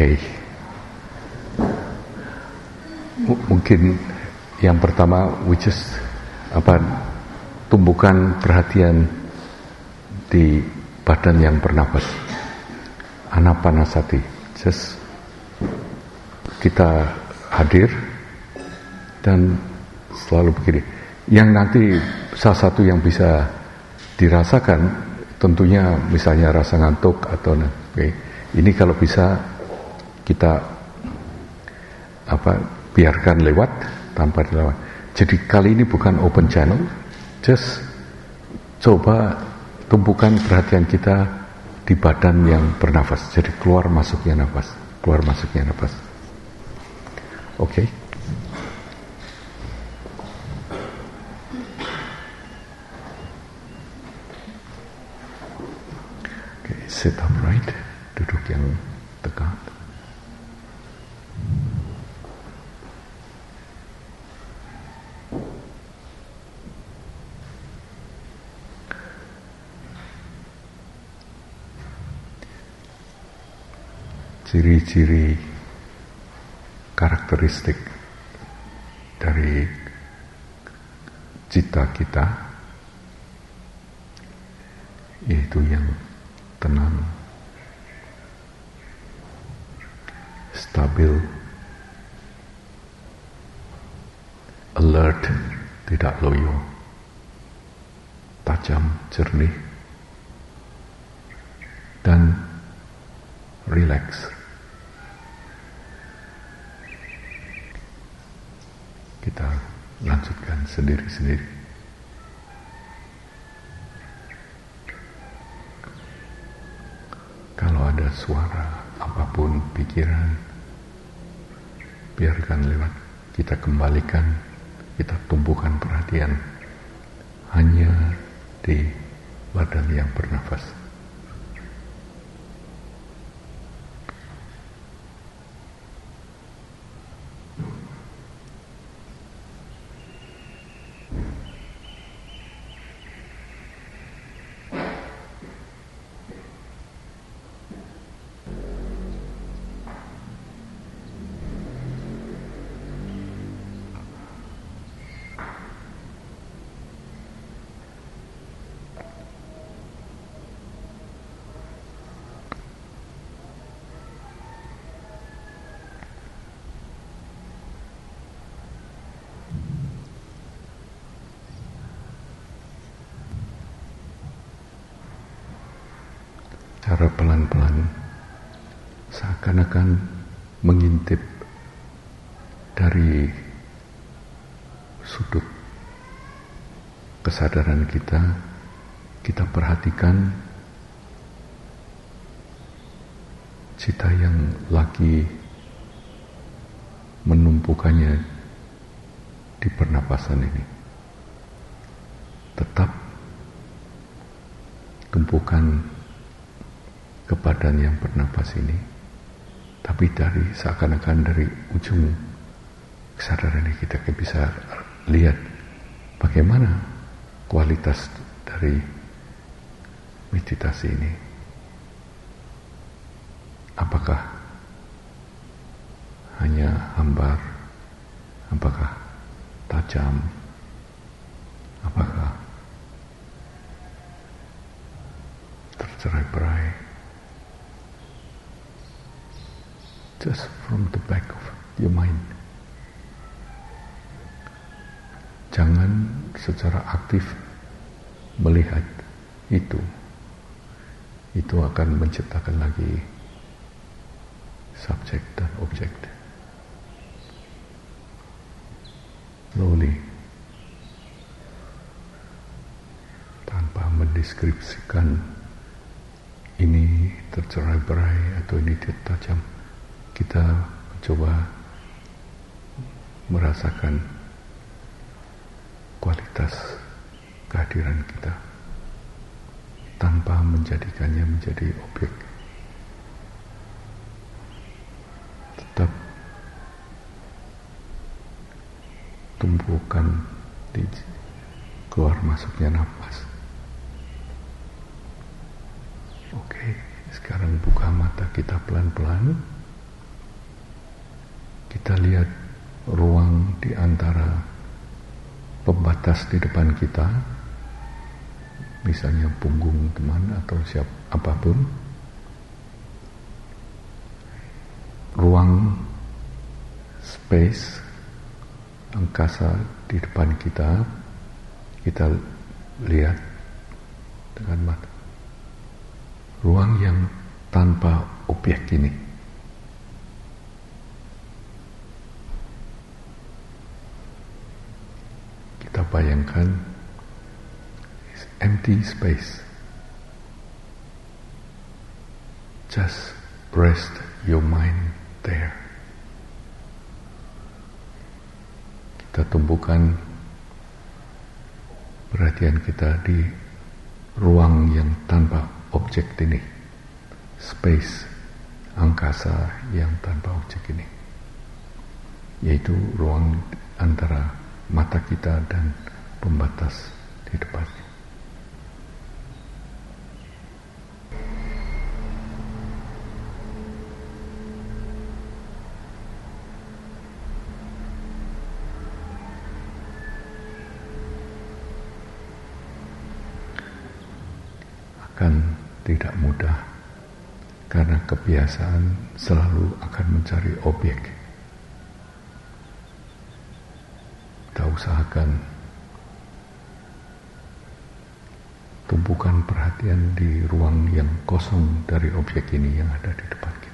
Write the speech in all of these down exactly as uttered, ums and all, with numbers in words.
Oke, M- mungkin yang pertama, which is apa, tumbuhkan perhatian di badan yang bernafas, anapanasati. Just kita hadir dan selalu begini. Yang nanti salah satu yang bisa dirasakan tentunya misalnya rasa ngantuk atau okay. Ini kalau bisa kita apa biarkan lewat tanpa dilawan. Jadi kali ini bukan open channel, just coba tumpukan perhatian kita di badan yang bernafas. Jadi keluar masuknya nafas, keluar masuknya nafas. Oke. Okay. Okay, sit upright, duduk yang tegak. Ciri-ciri karakteristik dari cita kita yaitu yang tenang, stabil, alert, tidak loyo, tajam, jernih, dan relax. Kita lanjutkan sendiri-sendiri. Kalau ada suara apapun, pikiran, biarkan lewat. Kita kembalikan, kita tumpukan perhatian hanya di badan yang bernafas. Cara pelan-pelan seakan-akan mengintip dari sudut kesadaran kita, kita perhatikan cita yang lagi menumpukannya di pernapasan ini. Tetap tumpukan ke badan yang bernapas ini, tapi dari seakan-akan dari ujung kesadaran ini kita bisa lihat bagaimana kualitas dari meditasi ini. Apakah hanya hambar, apakah tajam, apakah tercerai-berai. Just from the back of your mind. Jangan secara aktif melihat itu. Itu akan menciptakan lagi subjek dan objek. Slowly, tanpa mendeskripsikan ini tercerai-berai atau ini tajam, kita coba merasakan kualitas kehadiran kita tanpa menjadikannya menjadi objek. Tetap tumbuhkan di keluar masuknya nafas. Oke, sekarang buka mata kita pelan-pelan. kita lihat ruang di antara pembatas di depan kita, misalnya punggung teman atau siapa apapun, ruang space angkasa di depan kita, kita lihat dengan mata. Ruang yang tanpa objek ini. Kita bayangkan it's empty space. Just rest your mind there. Kita tumbuhkan perhatian kita di ruang yang tanpa objek ini, space, angkasa yang tanpa objek ini, yaitu ruang antara mata kita dan pembatas di depannya. Akan tidak mudah karena kebiasaan selalu akan mencari objek. Kita usahakan tumpukan perhatian di ruang yang kosong dari objek ini yang ada di depan kita.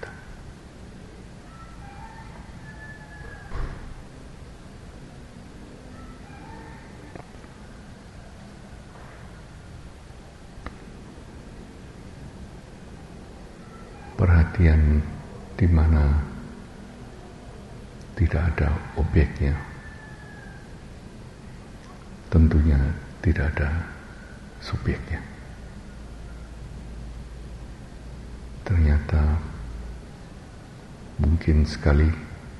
Perhatian di mana tidak ada objeknya, tentunya tidak ada subjeknya. Ternyata mungkin sekali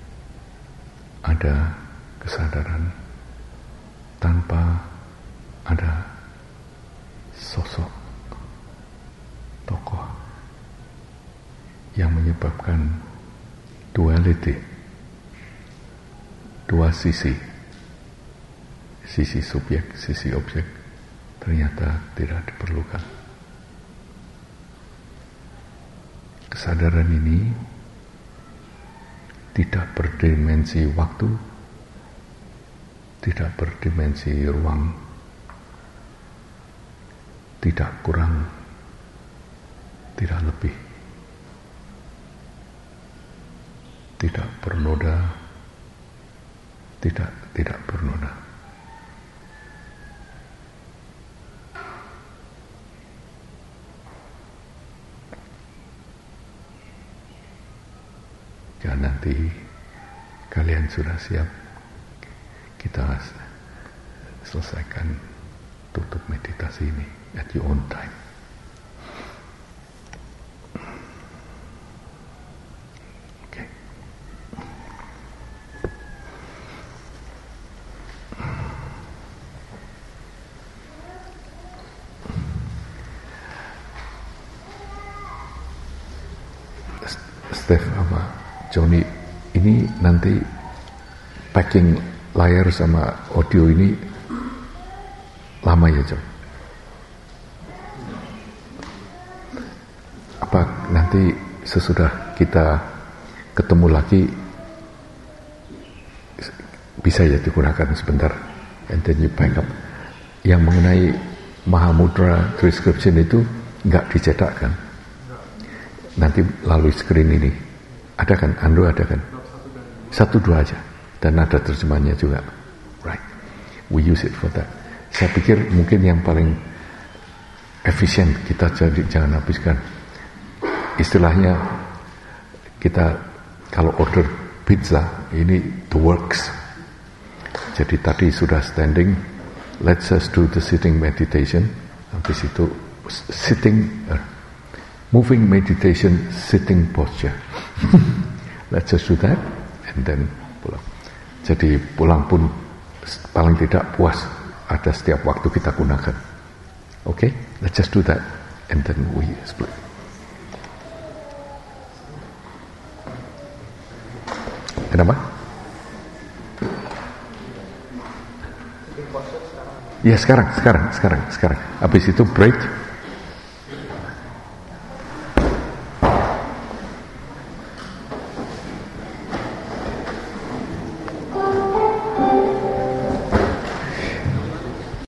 ada kesadaran tanpa ada sosok tokoh yang menyebabkan duality, dua sisi, sisi subjek, sisi objek, ternyata tidak diperlukan. Kesadaran ini tidak berdimensi waktu, tidak berdimensi ruang, tidak kurang, tidak lebih. Tidak bernoda, tidak tidak bernoda. Ya nanti kalian sudah siap, kita selesaikan tutup meditasi ini at your own time. Steph sama Johnny, ini nanti packing layar sama audio ini lama ya John? Apa nanti sesudah kita ketemu lagi bisa ya digunakan sebentar, and then you back up. Yang mengenai Mahamudra transcription itu nggak dicetak kan? Nanti lalu screen ini ada kan? Ando ada kan? Satu dua aja, dan ada terjemahnya juga, right? We use it for that. Saya pikir mungkin yang paling efisien kita jadi jangan habiskan. Istilahnya kita kalau order pizza ini the works. Jadi tadi sudah standing, let's just do the sitting meditation. Habis itu sitting. Uh, Moving meditation, sitting posture. Let's just do that, and then pulang. Jadi pulang pun paling tidak puas, ada setiap waktu kita gunakan. Okay, let's just do that, and then we split. Kenapa? Ya sekarang, sekarang, sekarang, sekarang. Habis itu break.